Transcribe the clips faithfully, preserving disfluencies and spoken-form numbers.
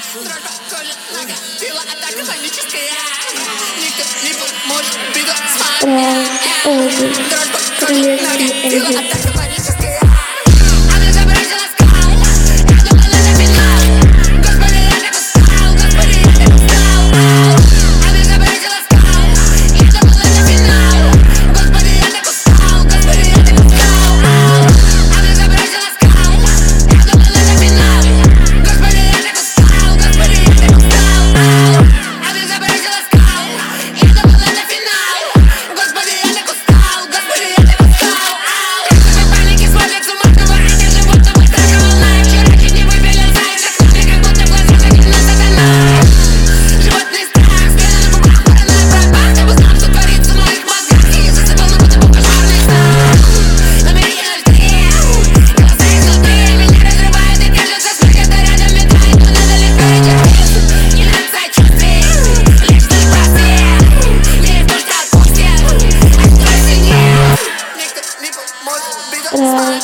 Дрожь по коже, нога, тело, атака паническая. Никто не поможет, беду с вами. Дрожь по коже, нога, тело, атака паническая. Она забросила скал, я думала на финал. Господи, я так устал, господи, я так устал. Она забросила скал, я думала на финал. Господи, я так устал, господи, я так устал. Она забросила скал, я думала на финал. Господи, я так устал, господи, я так устал. Она забросила скал, я думала на финал. Господи, я так устал, господи, я так устал. В панике сводят с ума, говорите, живут на страха волна. Вчера чуть не выбили зайца, кроме как будто в глазах один на сатана. Животный страх, стены на губах, паранойя пропах. Ты бы знал, что творится в моих мозгах. И засыпал на будто был кошмарный сон. Номер ноль три, голоса изнутри меня разрывают и кажется, смерть это рядом метает, но надо лишь перетерпеть. Не надо сочувствий, лишь ты прости. Верь в то, что отпустит, открой синее. Никто не поможет, беду с вами.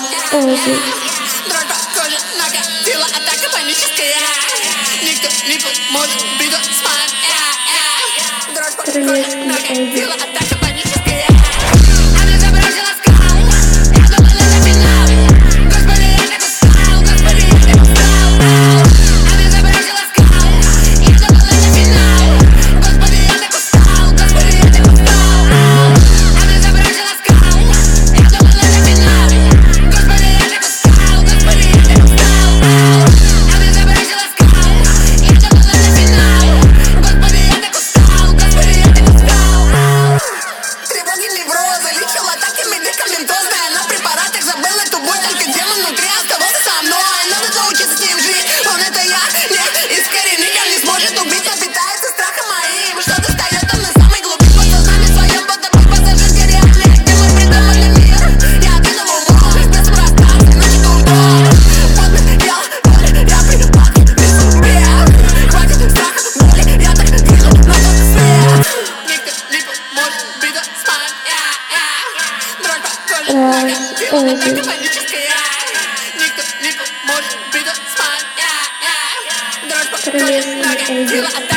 Дрожь по коже, нога, тело, атака паническая. Никто не поможет, беду с вами. Дрожь по коже, нога, тело, атака паническая. Она забросила скал, я думала на финал. Господи, я так устал, господи, я так устал. Она забросила скал, я думала на финал. Господи, я так устал, господи, я так устал. Она забросила скал, я думала на финал. Господи, я так устал, господи, я так устал. Она забросила скал, я думала на финал. Господи, я так устал, господи, я так устал. Тревоги, неврозы, лечила атаки медикаментозные. На препаратах забыл эту боль, только демон внутри оставался со мной. Надо научиться с ним жить, он это я, не искоренить, он не сможет убить, но питается страхом моим. Что достает он на самой глубине подсознания своем, будто бы пассажирский реальный, где мой придуманный мир. Я одиного ума, без пространства, значит урдом. Подмерял боль, я припад, без бред. Хватит страха, боли, я так вижу на тот свет. Никто не поможет, беда с вами. Дрожь по коже, нога, тело, атака паническая. Никто не поможет, беда с вами. Дрожь по коже, нога, тело, атака.